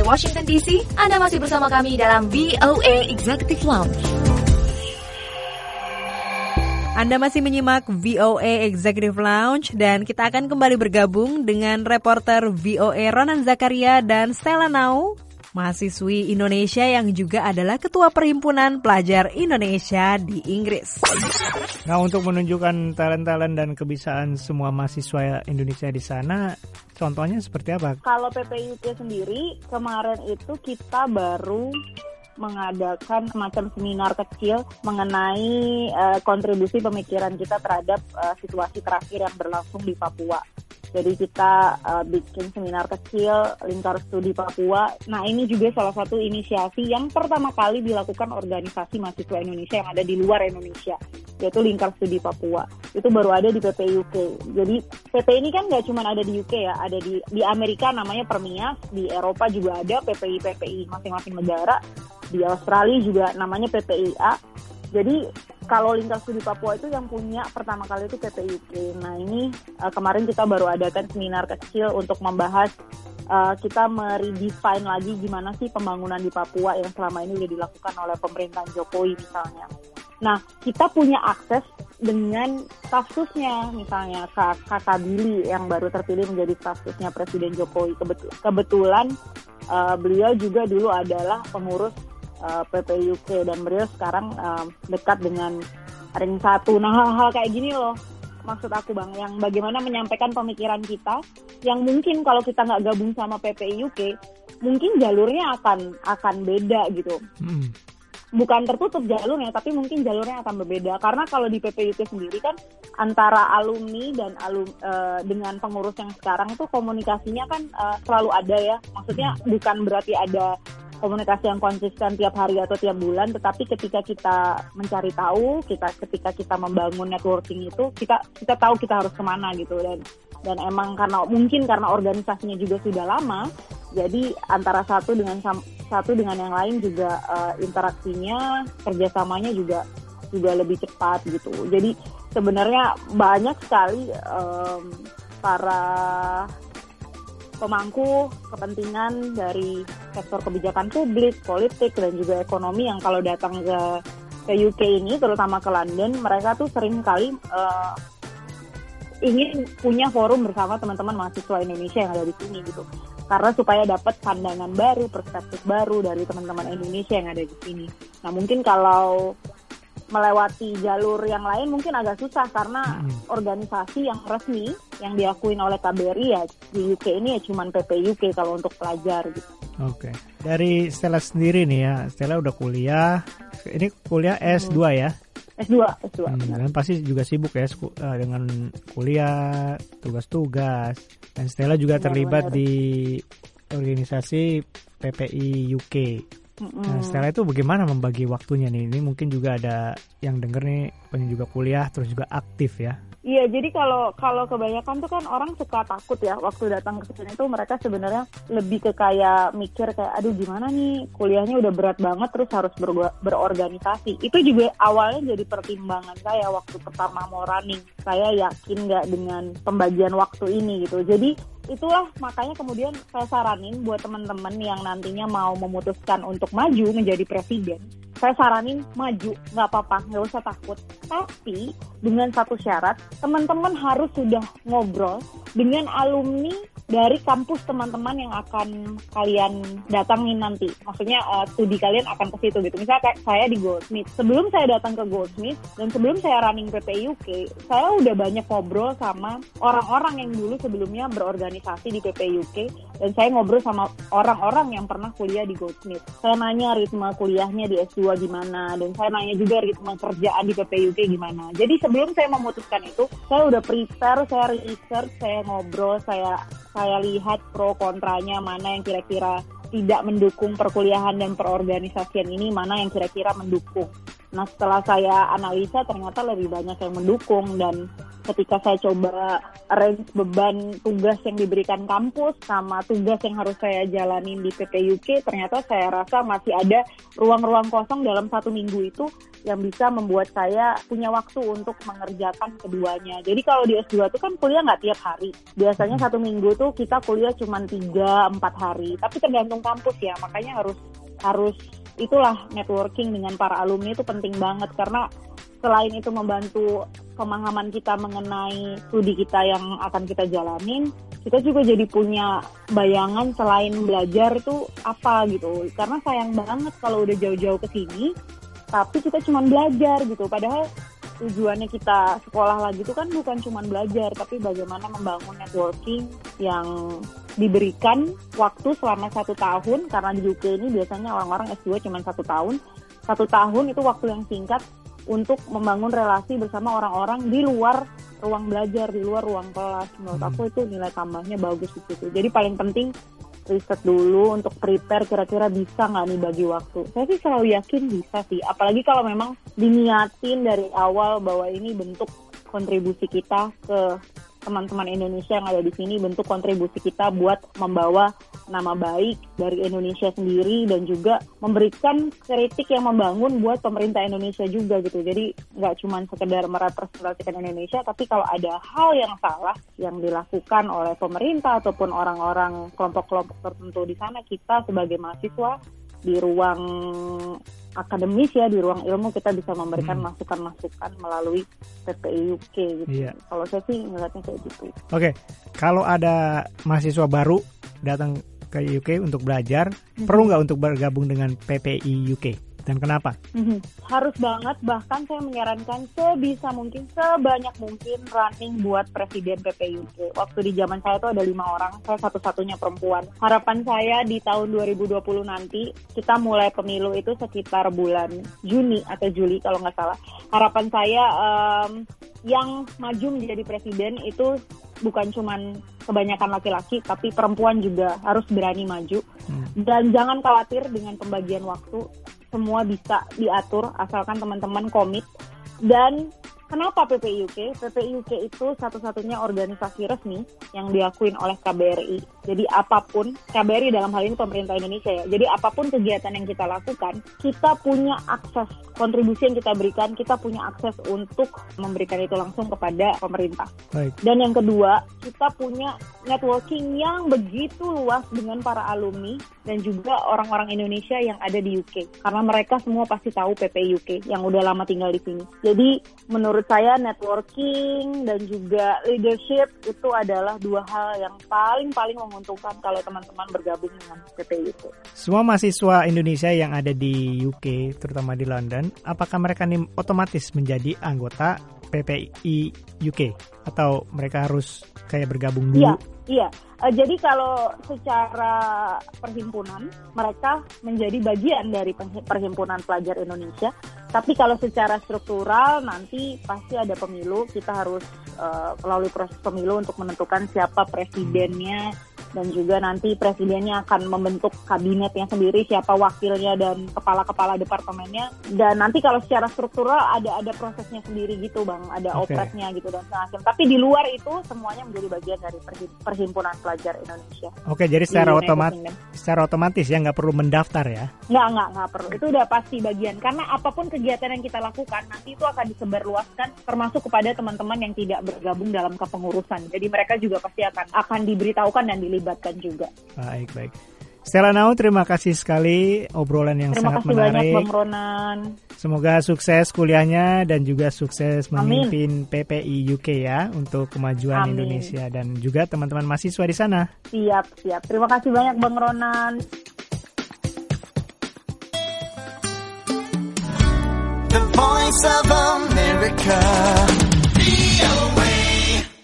Washington DC, Anda masih bersama kami dalam VOA Executive Lounge. Anda masih menyimak VOA Executive Lounge dan kita akan kembali bergabung dengan reporter VOA Ronan Zakaria dan Stella Nau, mahasiswi Indonesia yang juga adalah Ketua Perhimpunan Pelajar Indonesia di Inggris. Nah, untuk menunjukkan talent-talent dan kebiasaan semua mahasiswa Indonesia di sana, contohnya seperti apa? Kalau PPUK sendiri, kemarin itu kita baru mengadakan semacam seminar kecil mengenai kontribusi pemikiran kita terhadap situasi terakhir yang berlangsung di Papua. Jadi kita bikin seminar kecil Lingkar Studi Papua. Nah, ini juga salah satu inisiasi yang pertama kali dilakukan organisasi mahasiswa Indonesia yang ada di luar Indonesia, yaitu Lingkar Studi Papua. Itu baru ada di PPUK. Jadi PP ini kan nggak cuma ada di UK ya, ada di Amerika namanya Permias, di Eropa juga ada PPI masing-masing negara, di Australia juga namanya PPIA. Jadi kalau Lingkar Studi Papua itu yang punya pertama kali itu PPUK. Nah, ini kemarin kita baru adakan seminar kecil untuk membahas, kita meredefine lagi gimana sih pembangunan di Papua yang selama ini sudah dilakukan oleh pemerintahan Jokowi misalnya. Nah, kita punya akses dengan staf susnya, misalnya Kakak Billy yang baru terpilih menjadi staf susnya Presiden Jokowi. Kebetulan beliau juga dulu adalah pengurus PPUK dan beliau sekarang dekat dengan Ring 1. Nah, hal-hal kayak gini loh maksud aku Bang, yang bagaimana menyampaikan pemikiran kita yang mungkin kalau kita nggak gabung sama PPUK mungkin jalurnya akan beda gitu. Bukan tertutup jalurnya, tapi mungkin jalurnya akan berbeda. Karena kalau di PPUK sendiri kan antara alumni dan dengan pengurus yang sekarang itu komunikasinya kan selalu ada ya. Maksudnya bukan berarti ada komunikasi yang konsisten tiap hari atau tiap bulan, tetapi ketika kita mencari tahu, ketika kita membangun networking itu, kita tahu kita harus kemana gitu. Dan emang karena organisasinya juga sudah lama, jadi antara satu dengan yang lain juga interaksinya, kerjasamanya juga lebih cepat gitu. Jadi sebenarnya banyak sekali para pemangku kepentingan dari sektor kebijakan publik, politik, dan juga ekonomi yang kalau datang ke UK ini, terutama ke London, mereka tuh sering kali ingin punya forum bersama teman-teman mahasiswa Indonesia yang ada di sini gitu. Karena supaya dapat pandangan baru, perspektif baru dari teman-teman Indonesia yang ada di sini. Nah, mungkin kalau melewati jalur yang lain mungkin agak susah karena organisasi yang resmi yang diakuin oleh KBRI ya di UK ini ya cuman PPUK kalau untuk pelajar gitu. Oke. Dari Stella sendiri nih ya, Stella udah kuliah. Ini kuliah S2 ya? S2. Dan pasti juga sibuk ya dengan kuliah, tugas-tugas. Dan Stella juga terlibat di organisasi PPI UK. Nah, Stella itu bagaimana membagi waktunya nih? Ini mungkin juga ada yang denger nih, pengen juga kuliah terus juga aktif ya. Iya, jadi kalau kebanyakan tuh kan orang suka takut ya waktu datang ke sini tuh mereka sebenarnya lebih ke kayak mikir kayak aduh gimana nih kuliahnya udah berat banget terus harus berorganisasi. Itu juga awalnya jadi pertimbangan saya waktu pertama mau running. Saya yakin nggak dengan pembagian waktu ini gitu. Jadi itulah makanya kemudian saya saranin buat teman-teman yang nantinya mau memutuskan untuk maju menjadi presiden. Saya saranin maju, nggak apa-apa, nggak usah takut. Tapi dengan satu syarat, teman-teman harus sudah ngobrol dengan alumni dari kampus teman-teman yang akan kalian datangin nanti. Maksudnya studi kalian akan ke situ gitu. Misalnya kayak saya di Goldsmith. Sebelum saya datang ke Goldsmith dan sebelum saya running PPUK, saya udah banyak ngobrol sama orang-orang yang dulu sebelumnya berorganisasi di PPUK dan saya ngobrol sama orang-orang yang pernah kuliah di Goldsmith. Saya nanya ritme kuliahnya di S2 gimana dan saya nanya juga ritme kerjaan di PPUK gimana. Jadi sebelum saya memutuskan itu, saya udah prepare, saya research, saya ngobrol, saya lihat pro kontranya, mana yang kira-kira tidak mendukung perkuliahan dan perorganisasian ini, mana yang kira-kira mendukung. Nah, setelah saya analisa ternyata lebih banyak yang mendukung dan ketika saya coba arrange beban tugas yang diberikan kampus sama tugas yang harus saya jalanin di PPUK, ternyata saya rasa masih ada ruang-ruang kosong dalam 1 minggu itu yang bisa membuat saya punya waktu untuk mengerjakan keduanya. Jadi kalau di S2 itu kan kuliah nggak tiap hari. Biasanya 1 minggu tuh kita kuliah cuma 3-4 hari. Tapi tergantung kampus ya, makanya harus itulah networking dengan para alumni itu penting banget. Karena selain itu membantu pemahaman kita mengenai studi kita yang akan kita jalanin, kita juga jadi punya bayangan selain belajar itu apa gitu. Karena sayang banget kalau udah jauh-jauh ke sini, tapi kita cuma belajar gitu. Padahal tujuannya kita sekolah lagi itu kan bukan cuma belajar, tapi bagaimana membangun networking yang diberikan waktu selama 1 tahun. Karena di UK ini biasanya orang-orang S2 cuma 1 tahun. 1 tahun itu waktu yang singkat untuk membangun relasi bersama orang-orang di luar ruang belajar, di luar ruang kelas. Menurut aku itu nilai tambahnya bagus di situ. Jadi paling penting riset dulu untuk prepare kira-kira bisa nggak nih bagi waktu. Saya sih selalu yakin bisa sih. Apalagi kalau memang diniatin dari awal bahwa ini bentuk kontribusi kita ke teman-teman Indonesia yang ada di sini, bentuk kontribusi kita buat membawa nama baik dari Indonesia sendiri dan juga memberikan kritik yang membangun buat pemerintah Indonesia juga gitu. Jadi nggak cuma sekedar merepresentasikan Indonesia, tapi kalau ada hal yang salah yang dilakukan oleh pemerintah ataupun orang-orang kelompok-kelompok tertentu di sana, kita sebagai mahasiswa di ruang akademis ya, di ruang ilmu kita bisa memberikan masukan-masukan melalui PPIUK gitu. Iya. Kalau saya sih ngeliatnya kayak gitu. Oke, kalau ada mahasiswa baru datang ke UK untuk belajar, perlu nggak untuk bergabung dengan PPIUK? Dan kenapa? Harus banget, bahkan saya menyarankan sebisa mungkin, sebanyak mungkin running buat presiden PPIUK. Waktu di zaman saya tuh ada 5 orang, saya satu-satunya perempuan. Harapan saya di tahun 2020 nanti, kita mulai pemilu itu sekitar bulan Juni atau Juli kalau nggak salah. Harapan saya yang maju menjadi presiden itu bukan cuman kebanyakan laki-laki, tapi perempuan juga harus berani maju. Dan jangan khawatir dengan pembagian waktu. Semua bisa diatur asalkan teman-teman komit. Dan kenapa PPIUK? PPIUK itu satu-satunya organisasi resmi yang diakuin oleh KBRI. Jadi apapun, KBRI dalam hal ini pemerintah Indonesia ya. Jadi apapun kegiatan yang kita lakukan, kita punya akses, kontribusi yang kita berikan, kita punya akses untuk memberikan itu langsung kepada pemerintah. Baik. Dan yang kedua, kita punya networking yang begitu luas dengan para alumni dan juga orang-orang Indonesia yang ada di UK. Karena mereka semua pasti tahu PPIUK yang udah lama tinggal di sini. Jadi menurut saya networking dan juga leadership itu adalah 2 hal yang paling menguntungkan kalau teman-teman bergabung dengan PPIUK. Semua mahasiswa Indonesia yang ada di UK, terutama di London, apakah mereka ini otomatis menjadi anggota PPIUK atau mereka harus kayak bergabung dulu? Iya. Jadi kalau secara perhimpunan, mereka menjadi bagian dari Perhimpunan Pelajar Indonesia. Tapi kalau secara struktural, nanti pasti ada pemilu. Kita harus melalui proses pemilu untuk menentukan siapa presidennya. Dan juga nanti presidennya akan membentuk kabinetnya sendiri, siapa wakilnya dan kepala-kepala departemennya. Dan nanti kalau secara struktural ada prosesnya sendiri gitu Bang, ada opreknya gitu dan semacam. Tapi di luar itu semuanya menjadi bagian dari Perhimpunan Pelajar Indonesia. Oke, jadi secara otomatis ya, nggak perlu mendaftar ya? Nggak perlu. Itu udah pasti bagian. Karena apapun kegiatan yang kita lakukan, nanti itu akan disebarluaskan termasuk kepada teman-teman yang tidak bergabung dalam kepengurusan. Jadi mereka juga pasti akan diberitahukan dan dilibatkan juga. Baik. Stella Nau, terima kasih sekali obrolan yang sangat menarik. Terima kasih banyak Bang Ronan. Semoga sukses kuliahnya dan juga sukses memimpin PPIUK ya untuk kemajuan Indonesia dan juga teman-teman mahasiswa di sana. Siap. Terima kasih banyak Bang Ronan. The Voice of America.